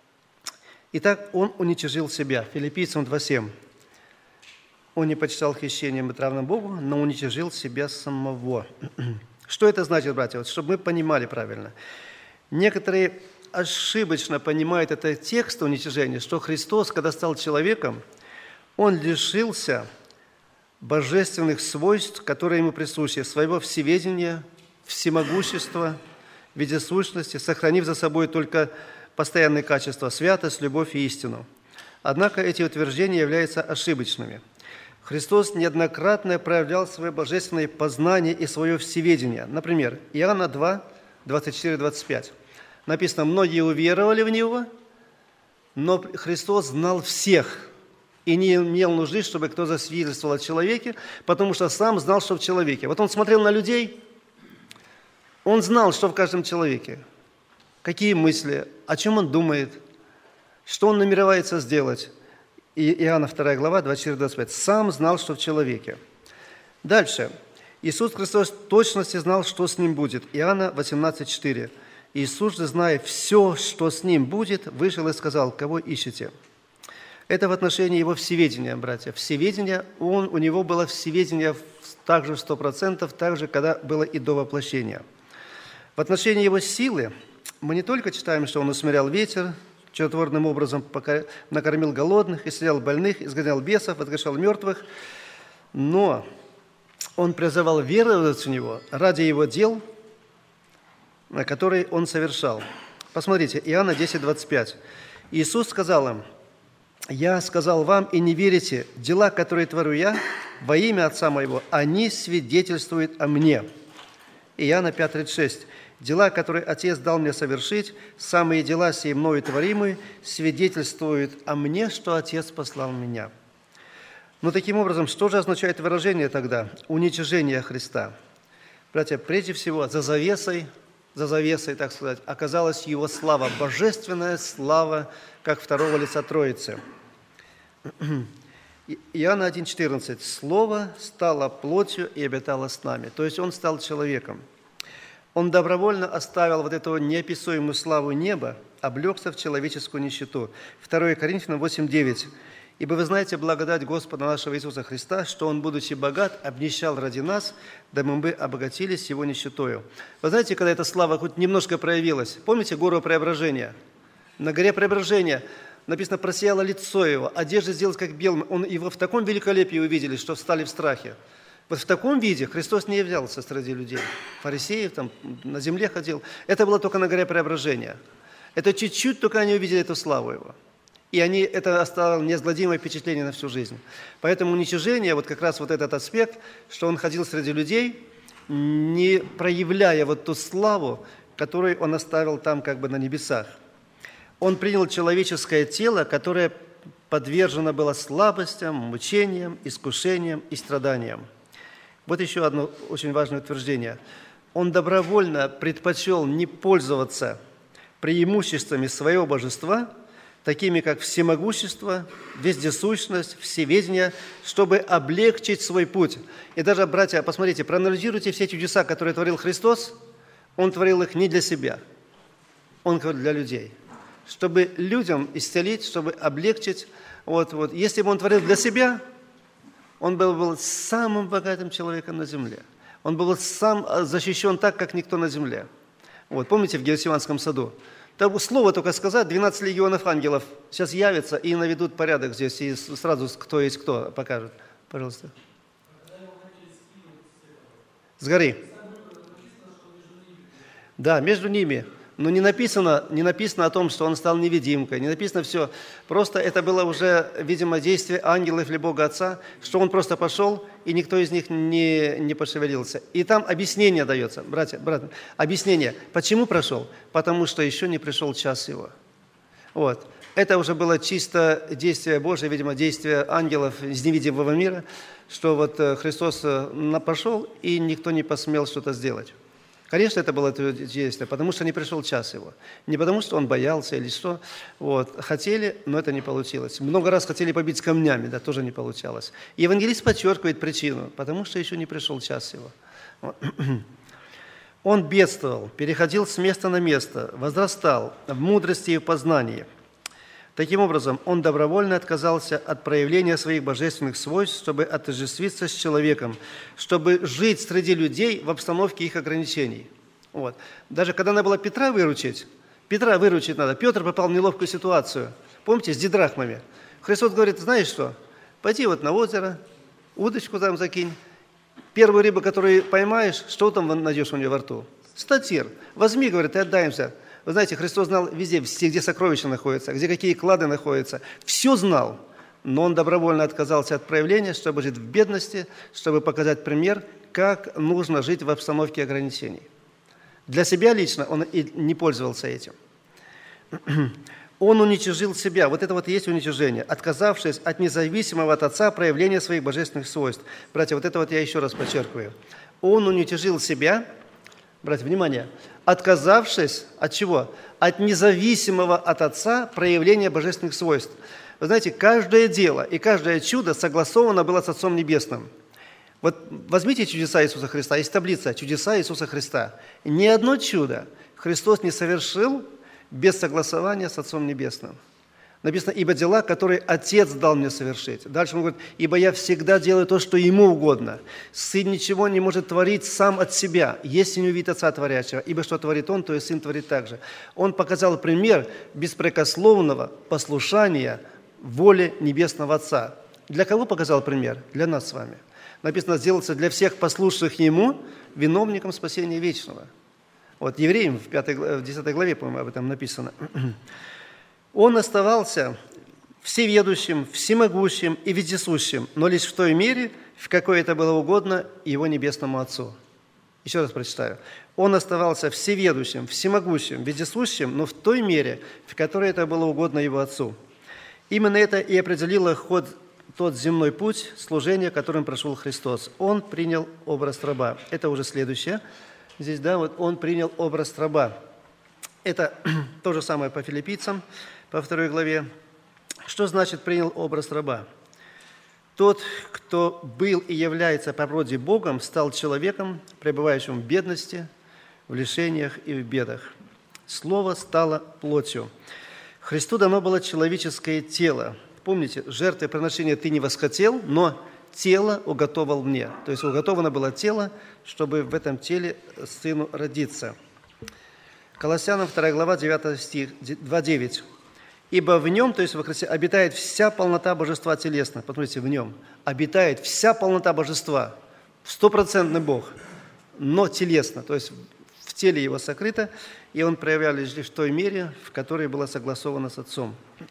Итак, Он уничижил себя. Филиппийцам 2:7. Он не почитал хищением быть равным Богу, но уничижил себя самого. Что это значит, братья? Вот, чтобы мы понимали правильно. Некоторые ошибочно понимают этот текст уничижения, что Христос, когда стал человеком, Он лишился божественных свойств, которые Ему присущи, своего всеведения, всемогущества, вездесущности, сохранив за собой только постоянные качества – святость, любовь и истину. Однако эти утверждения являются ошибочными. Христос неоднократно проявлял свое божественное познание и свое всеведение. Например, Иоанна 2:24-25. Написано: «Многие уверовали в Него, но Христос знал всех и не имел нужды, чтобы кто засвидетельствовал о человеке, потому что сам знал, что в человеке». Вот Он смотрел на людей, Он знал, что в каждом человеке, какие мысли, о чем он думает, что он намеревается сделать. И Иоанна 2 глава, 24-25. «Сам знал, что в человеке». Дальше. Иисус Христос в точности знал, что с Ним будет. Иоанна 18:4. «Иисус же, зная все, что с Ним будет, вышел и сказал: кого ищете?» Это в отношении Его всеведения, братья. Всеведение, у Него было всеведение также в 100%, так же, когда было и до воплощения. В отношении Его силы мы не только читаем, что Он усмирял ветер, чудотворным образом накормил голодных, исцелял больных, изгонял бесов, воскрешал мертвых. Но он призывал веровать в Него ради Его дел, которые Он совершал. Посмотрите, Иоанна 10:25. Иисус сказал им: «Я сказал вам, и не верите, дела, которые творю Я во имя Отца Моего, они свидетельствуют о Мне». Иоанна 5:36. «Дела, которые Отец дал Мне совершить, самые дела сии Мною творимые, свидетельствуют о Мне, что Отец послал Меня». Но таким образом, что же означает выражение тогда? Уничижение Христа. Братья, прежде всего, за завесой, так сказать, оказалась Его слава, божественная слава, как второго лица Троицы. Иоанна 1:14. «Слово стало плотью и обитало с нами». То есть Он стал человеком. Он добровольно оставил вот эту неописуемую славу неба, облегся в человеческую нищету. 2 Коринфянам 8:9. «Ибо вы знаете благодать Господа нашего Иисуса Христа, что Он, будучи богат, обнищал ради нас, дабы мы обогатились Его нищетою». Вы знаете, когда эта слава хоть немножко проявилась? Помните гору Преображения? На горе Преображения написано: «Просияло лицо Его, одежда сделалась как белым». Его в таком великолепии увидели, что встали в страхе. Вот в таком виде Христос не являлся среди людей. Фарисеев там на земле ходил. Это было только на горе Преображения. Это чуть-чуть только они увидели эту славу Его. И это оставило неизгладимое впечатление на всю жизнь. Поэтому уничижение, вот как раз вот этот аспект, что Он ходил среди людей, не проявляя вот ту славу, которую Он оставил там как бы на небесах. Он принял человеческое тело, которое подвержено было слабостям, мучениям, искушениям и страданиям. Вот еще одно очень важное утверждение. Он добровольно предпочел не пользоваться преимуществами своего божества, такими как всемогущество, вездесущность, всеведение, чтобы облегчить свой путь. И даже, братья, посмотрите, проанализируйте все чудеса, которые творил Христос. Он творил их не для себя, Он творил для людей, чтобы людям исцелить, чтобы облегчить. Вот. Если бы Он творил для себя, Он был самым богатым человеком на земле. Он был сам защищен так, как никто на земле. Вот, помните в Гефсиманском саду? Там слово только сказать, 12 легионов ангелов сейчас явятся и наведут порядок здесь, и сразу кто есть кто покажут. Пожалуйста. С горы. Да, между ними. Но не написано о том, что он стал невидимкой, не написано все. Просто это было уже, видимо, действие ангелов или Бога Отца, что он просто пошел, и никто из них не пошевелился. И там объяснение дается, братья, объяснение. Почему прошел? Потому что еще не пришел час его. Вот. Это уже было чисто действие Божие, видимо, действие ангелов из невидимого мира, что вот Христос пошел, и никто не посмел что-то сделать. Конечно, это было действие, потому что не пришел час его. Не потому, что он боялся или что. Вот. Хотели, но это не получилось. Много раз хотели побить камнями, да, тоже не получалось. И евангелист подчеркивает причину, потому что еще не пришел час его. Вот. Он бедствовал, переходил с места на место, возрастал в мудрости и в познании. Таким образом, он добровольно отказался от проявления своих божественных свойств, чтобы отождествиться с человеком, чтобы жить среди людей в обстановке их ограничений. Вот. Даже когда надо было Петра выручить надо. Петр попал в неловкую ситуацию. Помните, с дидрахмами. Христос говорит: знаешь что, пойди вот на озеро, удочку там закинь. Первую рыбу, которую поймаешь, что там найдешь у нее во рту? Статир. Возьми, говорит, и отдаемся. Вы знаете, Христос знал везде, где сокровища находятся, где какие клады находятся. Все знал, но Он добровольно отказался от проявления, чтобы жить в бедности, чтобы показать пример, как нужно жить в обстановке ограничений. Для себя лично Он и не пользовался этим. Он уничижил себя. Вот это вот и есть уничижение, отказавшись от независимого от Отца проявления своих божественных свойств. Братья, вот это вот я еще раз подчеркиваю. Он уничижил себя, братья, внимание, отказавшись от чего? От независимого от Отца проявления божественных свойств. Вы знаете, каждое дело и каждое чудо согласовано было с Отцом Небесным. Вот возьмите чудеса Иисуса Христа, есть таблица «Чудеса Иисуса Христа». Ни одно чудо Христос не совершил без согласования с Отцом Небесным. Написано, ибо дела, которые Отец дал мне совершить. Дальше он говорит, ибо я всегда делаю то, что Ему угодно. Сын ничего не может творить сам от себя, если не увидит Отца Творящего. Ибо что творит Он, то и Сын творит так же. Он показал пример беспрекословного послушания воле Небесного Отца. Для кого показал пример? Для нас с вами. Написано, сделаться для всех послушных Ему виновником спасения вечного. Вот Евреям в 10 главе, по-моему, об этом написано. Он оставался всеведущим, всемогущим и вездесущим, но лишь в той мере, в какой это было угодно Его Небесному Отцу. Еще раз прочитаю. Он оставался всеведущим, всемогущим, вездесущим, но в той мере, в которой это было угодно Его Отцу. Именно это и определило тот земной путь служения, которым прошел Христос. Он принял образ раба. Это уже следующее. Здесь, да, вот он принял образ раба. Это то же самое по филиппийцам, по 2 главе. Что значит принял образ раба? Тот, кто был и является по природе Богом, стал человеком, пребывающим в бедности, в лишениях и в бедах. Слово стало плотью. Христу дано было человеческое тело. Помните, жертвы приношения ты не восхотел, но тело уготовал мне. То есть уготовано было тело, чтобы в этом теле сыну родиться. Колоссянам 2 глава, 9 стих, 2:9. «Ибо в нем, то есть во Христе, обитает вся полнота божества телесного». Посмотрите, в нем обитает вся полнота божества. 100% Бог, но телесно, то есть в теле его сокрыто, и он проявлял лишь в той мере, в которой было согласовано с Отцом.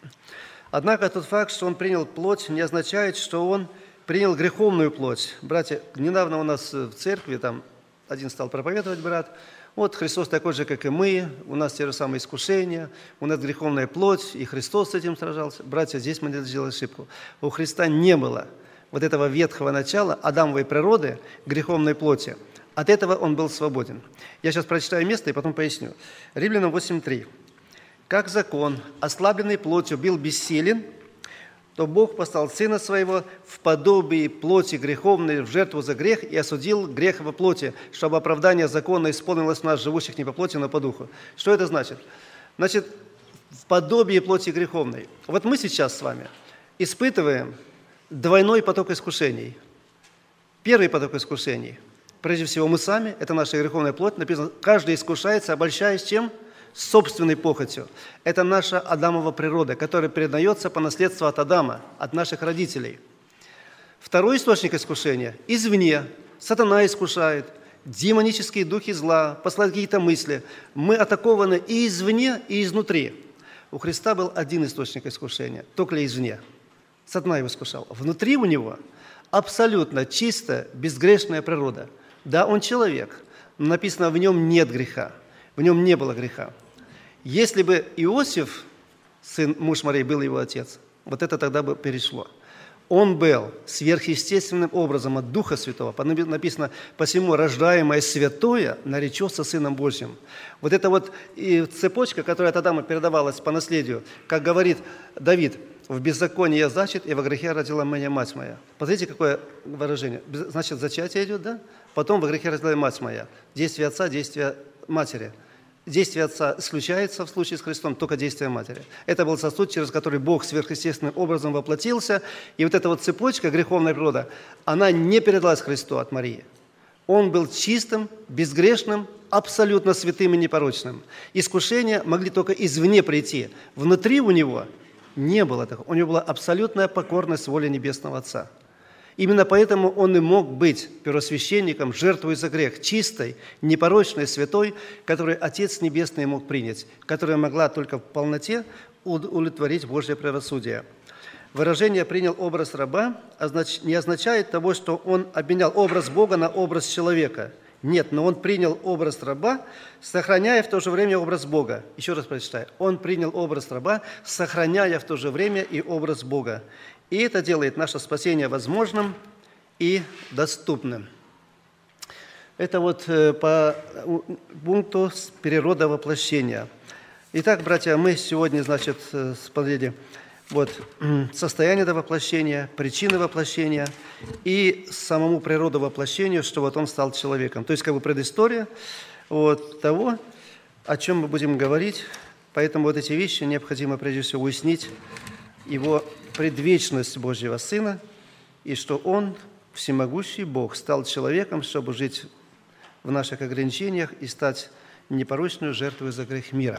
Однако тот факт, что он принял плоть, не означает, что он принял греховную плоть. Братья, недавно у нас в церкви, там один стал проповедовать брат, вот Христос такой же, как и мы, у нас те же самые искушения, у нас греховная плоть, и Христос с этим сражался. Братья, здесь мы сделали ошибку. У Христа не было вот этого ветхого начала, адамовой природы, греховной плоти. От этого он был свободен. Я сейчас прочитаю место и потом поясню. Римлянам 8:3. «Как закон, ослабленный плотью, был бессилен, то Бог послал Сына Своего в подобии плоти греховной в жертву за грех и осудил грех во плоти, чтобы оправдание закона исполнилось в нас, живущих не по плоти, но по духу». Что это значит? Значит, в подобии плоти греховной. Вот мы сейчас с вами испытываем двойной поток искушений. Первый поток искушений. Прежде всего, мы сами, это наша греховная плоть. Написано, каждый искушается, обольщаясь чем? Собственной похотью. Это наша Адамова природа, которая передается по наследству от Адама, от наших родителей. Второй источник искушения – извне. Сатана искушает, демонические духи зла, посылают какие-то мысли. Мы атакованы и извне, и изнутри. У Христа был один источник искушения, только извне. Сатана его искушал. Внутри у него абсолютно чистая, безгрешная природа. Да, он человек, но написано, в нем нет греха, в нем не было греха. Если бы Иосиф, муж Марии, был его отец, вот это тогда бы перешло. Он был сверхъестественным образом от Духа Святого. Написано, посему рождаемое святое наречется Сыном Божьим. Вот эта вот цепочка, которая от Адама передавалась по наследию, как говорит Давид, в беззаконии я зачат, и во грехе родила меня мать моя. Посмотрите, какое выражение. Значит, зачатие идет, да? Потом во грехе родила мать моя. Действие отца, действие матери. Действие Отца исключается в случае с Христом, только действие Матери. Это был сосуд, через который Бог сверхъестественным образом воплотился. И вот эта вот цепочка, греховная природа, она не передалась Христу от Марии. Он был чистым, безгрешным, абсолютно святым и непорочным. Искушения могли только извне прийти. Внутри у него не было такого. У него была абсолютная покорность воле Небесного Отца. Именно поэтому он и мог быть первосвященником, жертвой за грех, чистой, непорочной, святой, которую Отец Небесный мог принять, которая могла только в полноте удовлетворить Божье правосудие. Выражение «принял образ раба» не означает того, что он обменял образ Бога на образ человека. Нет, но он принял образ раба, сохраняя в то же время образ Бога. Еще раз прочитаю. Он принял образ раба, сохраняя в то же время и образ Бога. И это делает наше спасение возможным и доступным. Это вот по пункту природа воплощения. Итак, братья, мы сегодня, значит, смотрели вот состояние до воплощения, причины воплощения и самому природу воплощения, что вот он стал человеком. То есть как бы предыстория вот того, о чем мы будем говорить Поэтому вот эти вещи необходимо прежде всего уяснить, его предвечность Божьего Сына, и что Он, всемогущий Бог, стал человеком, чтобы жить в наших ограничениях и стать непорочной жертвой за грех мира.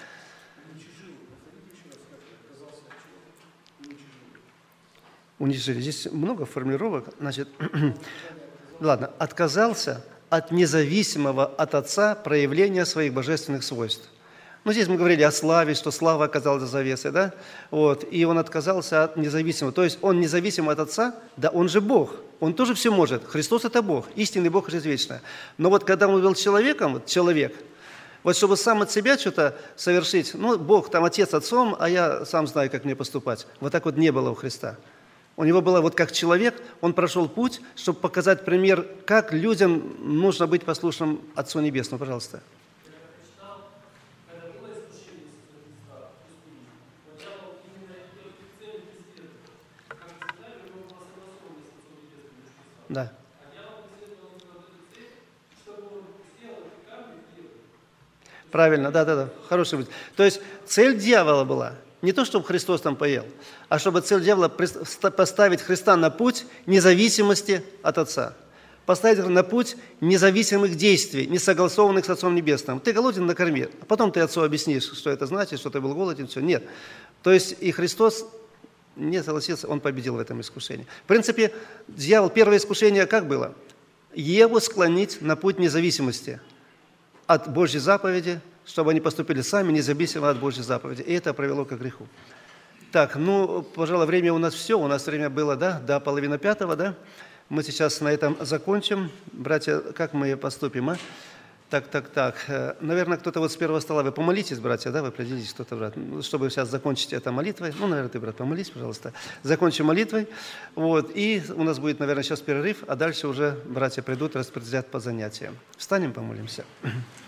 Уничижили. Здесь много формулировок. Значит, ладно, отказался от независимого от Отца проявления своих божественных свойств. Ну, здесь мы говорили о славе, что слава оказалась за завесой, да? Вот. И он отказался от независимого. То есть он независим от Отца, да он же Бог. Он тоже все может. Христос – это Бог, истинный Бог, жизнь вечная. Но вот когда он был человеком, вот человек, вот чтобы сам от себя что-то совершить, ну, Бог там Отец Отцом, а я сам знаю, как мне поступать. Вот так вот не было у Христа. У него было вот как человек, он прошел путь, чтобы показать пример, как людям нужно быть послушным Отцу Небесному. Пожалуйста. Да. Правильно, да. Хороший будет. То есть цель дьявола была не то, чтобы Христос там поел, а чтобы цель дьявола поставить Христа на путь независимости от Отца. Поставить на путь независимых действий, не согласованных с Отцом Небесным. Ты голоден, накорми. А потом ты Отцу объяснишь, что это значит, что ты был голоден, все. Нет. То есть и Христос не согласился, он победил в этом искушении. В принципе, дьявол, первое искушение как было? Еву склонить на путь независимости от Божьей заповеди, чтобы они поступили сами, независимо от Божьей заповеди. И это привело к греху. Так, ну, пожалуй, время у нас все. У нас время было, да, до 4:30, да? Мы сейчас на этом закончим. Братья, как мы поступим, а? Так. Наверное, кто-то вот с первого стола. Вы помолитесь, братья, да? Вы определитесь, кто-то, брат. Чтобы сейчас закончить это молитвой. Ну, наверное, ты, брат, помолись, пожалуйста. Закончим молитвой. Вот. И у нас будет, наверное, сейчас перерыв, а дальше уже братья придут, распределят по занятиям. Встанем, помолимся.